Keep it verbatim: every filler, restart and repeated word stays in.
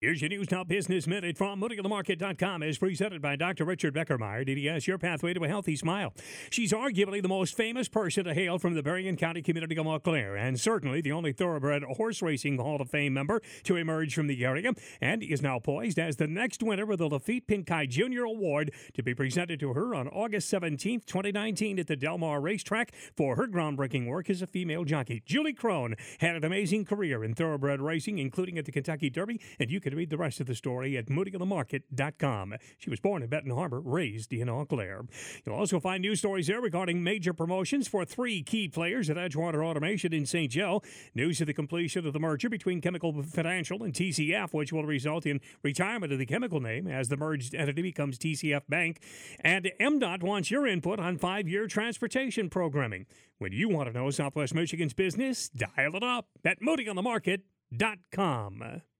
Here's your News Now Business Minute from Moody on the Market dot com, is presented by Doctor Richard Beckermeyer, D D S, your pathway to a healthy smile. She's arguably the most famous person to hail from the Berrien County community of Montclair, and certainly the only thoroughbred horse racing Hall of Fame member to emerge from the area, and is now poised as the next winner of the Lafitte Pincay Junior Award to be presented to her on August seventeenth, twenty nineteen at the Del Mar Racetrack for her groundbreaking work as a female jockey. Julie Crone had an amazing career in thoroughbred racing, including at the Kentucky Derby, and you can read the rest of the story at Moody on the Market dot com. She was born in Benton Harbor, raised in Eau Claire. You'll also find news stories there regarding major promotions for three key players at Edgewater Automation in Saint Joe. News of the completion of the merger between Chemical Financial and T C F, which will result in retirement of the chemical name as the merged entity becomes T C F Bank. And M DOT wants your input on five-year transportation programming. When you want to know Southwest Michigan's business, dial it up at Moody on the Market dot com.